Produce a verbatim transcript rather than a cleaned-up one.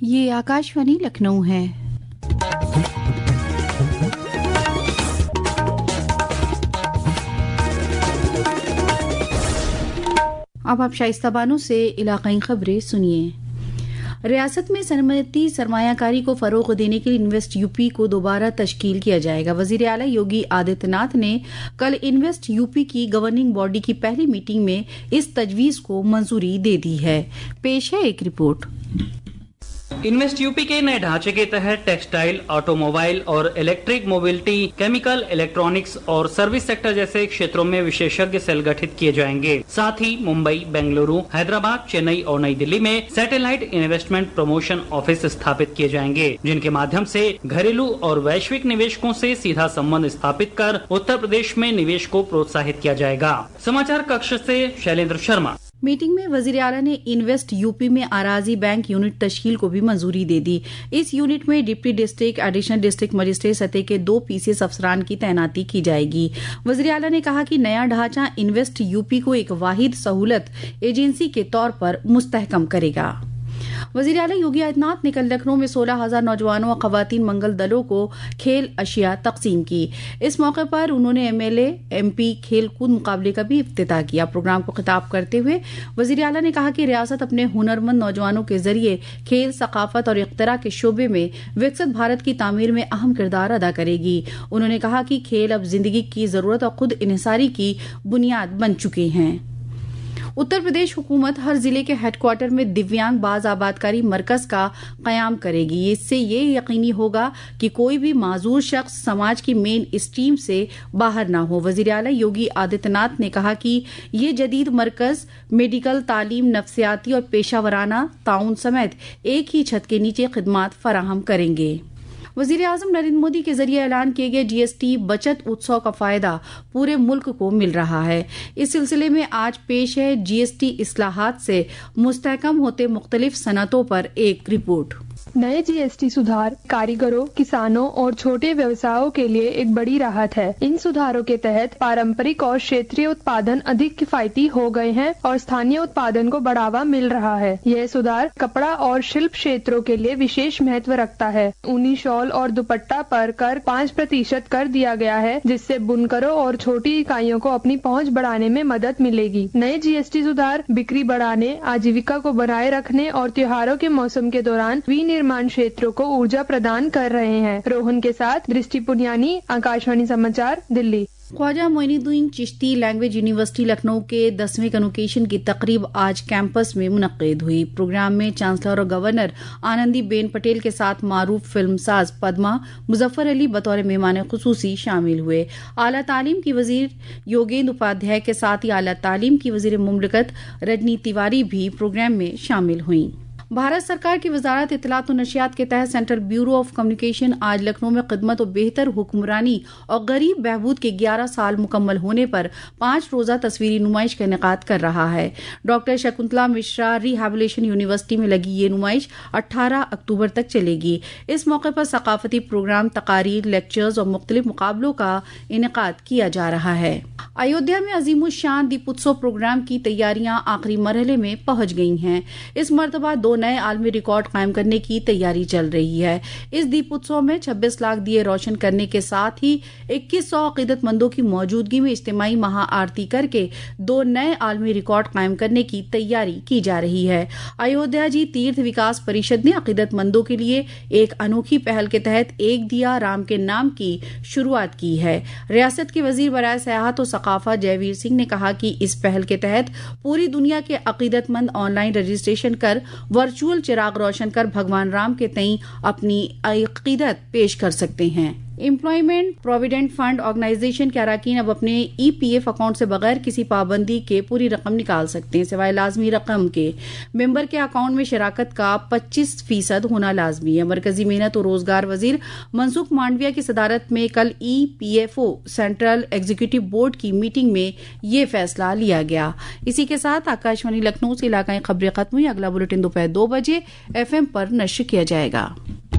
ये आकाशवाणी लखनऊ है। अब आप शाइस्ता बानो से इलाकाई खबरें सुनिए। रियासत में सनमती सरमायाकारी को फरोग देने के लिए इन्वेस्ट यूपी को दोबारा तश्कील किया जाएगा। वजीर आला योगी आदित्यनाथ ने कल इन्वेस्ट यूपी की गवर्निंग बॉडी की पहली मीटिंग में इस तजवीज को मंजूरी दे दी है। पेश है एक रिपोर्ट। इन्वेस्ट यूपी के नए ढांचे के तहत टेक्सटाइल, ऑटोमोबाइल और इलेक्ट्रिक मोबिलिटी, केमिकल, इलेक्ट्रॉनिक्स और सर्विस सेक्टर जैसे क्षेत्रों में विशेषज्ञ सेल गठित किए जाएंगे। साथ ही मुंबई, बेंगलुरु, हैदराबाद, चेन्नई और नई दिल्ली में सैटेलाइट इन्वेस्टमेंट प्रमोशन ऑफिस स्थापित किए जाएंगे, जिनके माध्यम से घरेलू और वैश्विक निवेशकों से सीधा संबंध स्थापित कर उत्तर प्रदेश में निवेश को प्रोत्साहित किया जाएगा। समाचार कक्ष से शैलेंद्र शर्मा। मीटिंग में वजीर आला ने इन्वेस्ट यूपी में आराजी बैंक यूनिट तश्कील को भी मंजूरी दे दी। इस यूनिट में deputy district, additional district magistrate सतह के दो पीसीएस अफसरान की तैनाती की जाएगी। वजीर आला ने कहा कि नया ढांचा इन्वेस्ट यूपी को एक वाहिद सहूलत एजेंसी के तौर पर मुस्तहकम करेगा। वजीर आला योगी आदित्यनाथ ने कल लखनऊ में सोलह हजार नौजवानों और खवातीन मंगल दलों को खेल अशिया तकसीम की। इस मौके पर उन्होंने एमएलए, एमपी खेल कूद मुकाबले का भी इफ्तिताह किया। प्रोग्राम को खिताब करते हुए वजीर आला ने कहा कि रियासत अपने हुनरमंद नौजवानों के जरिए खेल, सकाफत और इख्तरा के शोबे में विकसित भारत की तामीर में अहम किरदार अदा करेगी। उन्होंने कहा कि खेल अब जिंदगी की जरूरत और खुद इन्हिसारी की बुनियाद बन चुके हैं। उत्तर प्रदेश हुकूमत हर जिले के हेडक्वार्टर में दिव्यांग बाज आबादकारी मरकज का कयाम करेगी। इससे ये यकीनी होगा कि कोई भी माजूर शख्स समाज की मेन स्ट्रीम से बाहर ना हो। वजीर आला योगी आदित्यनाथ ने कहा कि ये जदीद मरकज मेडिकल, तालीम, नफ्सियाती और पेशावराना ताउन समेत एक ही छत के नीचे खिदमात फराहम करेंगे। वजीर आजम नरेंद्र मोदी के जरिए ऐलान किए गए जीएसटी बचत उत्सव का फायदा पूरे मुल्क को मिल रहा है। इस सिलसिले में आज पेश है जीएसटी इस्लाहात से मुस्तहकम होते मुख्तलिफ सनतों पर एक रिपोर्ट। नए जीएसटी सुधार कारीगरों, किसानों और छोटे व्यवसायों के लिए एक बड़ी राहत है। इन सुधारों के तहत पारंपरिक और क्षेत्रीय उत्पादन अधिक किफायती हो गए हैं और स्थानीय उत्पादन को बढ़ावा मिल रहा है। यह सुधार कपड़ा और शिल्प क्षेत्रों के लिए विशेष महत्व रखता है। ऊनी शॉल और दुपट्टा पर कर पाँच प्रतिशत कर दिया गया है, जिससे बुनकरों और छोटी इकाइयों को अपनी पहुँच बढ़ाने में मदद मिलेगी। नए जीएसटी सुधार बिक्री बढ़ाने, आजीविका को बनाए रखने और त्योहारों के मौसम के दौरान विनिर्माण निर्माण क्षेत्रों को ऊर्जा प्रदान कर रहे हैं। रोहन के साथ दृष्टि पुनियानी, आकाशवाणी समाचार, दिल्ली। ख्वाजा मोइनुद्दीन चिश्ती लैंग्वेज यूनिवर्सिटी लखनऊ के दसवें कन्वोकेशन की तकरीब आज कैंपस में मुनक्किद हुई। प्रोग्राम में चांसलर और गवर्नर आनंदी बेन पटेल के साथ मारूफ फिल्मसाज पद्मा मुजफ्फर अली बतौर मेहमान खुसूसी शामिल हुए। आला तालीम की वजीर योगेंद्र उपाध्याय के साथ ही आला तालीम की वजीर मुमलिकत रजनी तिवारी भी प्रोग्राम में शामिल हुई। भारत सरकार की वजारत इत्तलात और नशियात के तहत सेंट्रल ब्यूरो ऑफ कम्युनिकेशन आज लखनऊ में खिदमत और बेहतर हुक्मरानी और गरीब बहबूद के ग्यारह साल मुकम्मल होने पर पांच रोजा तस्वीरी नुमाइश का इनेकाद कर रहा है। Doctor Shakuntala Mishra rehabilitation university में लगी ये नुमाइश अठारह अक्टूबर तक चलेगी। इस मौके पर सकाफती प्रोग्राम, तकारीर, लेक्चर्स और मुख्तलिफ मुकाबलों का इनेकाद किया जा रहा है। अयोध्या में अजीमुशान दीपोत्सव प्रोग्राम की तैयारियां आखिरी मरहले में पहुंच गई हैं। इस मरतबा दो नए आलमी रिकॉर्ड कायम करने की तैयारी चल रही है। इस दीपोत्सव में छब्बीस लाख दिए रोशन करने के साथ ही इक्कीस सौ अकीदतमंदों की मौजूदगी में इज्तिमाई महा आरती करके दो नए आलमी रिकॉर्ड कायम करने की तैयारी की जा रही है। अयोध्या जी तीर्थ विकास परिषद ने अकीदतमंदों के लिए एक अनोखी पहल के तहत एक दिया राम के नाम की शुरुआत की है। रियासत के वजीर बराए सयाहत और सकाफत जयवीर सिंह ने कहा कि इस पहल के तहत पूरी दुनिया के अकीदतमंद ऑनलाइन रजिस्ट्रेशन कर वर्चुअल चिराग रोशन कर भगवान राम के तई अपनी अकीदत पेश कर सकते हैं। एम्प्लॉयमेंट प्रोविडेंट फंड ऑर्गेनाइजेशन के अरकान अब अपने ईपीएफ अकाउंट से बगैर किसी पाबंदी के पूरी रकम निकाल सकते हैं, सिवाय लाजमी रकम के। मेंबर के अकाउंट में शराकत का पच्चीस फीसद होना लाजमी है। मरकजी मेहनत और रोजगार वजीर मनसुख मांडविया की सदारत में कल ईपीएफओ सेंट्रल एग्जीक्यूटिव बोर्ड की मीटिंग में ये फैसला लिया गया। इसी के साथ आकाशवाणी लखनऊ से इलाकाई खबरें खत्म हुई। अगला बुलेटिन दोपहर दो बजे एफएम पर नश्र किया जाएगा।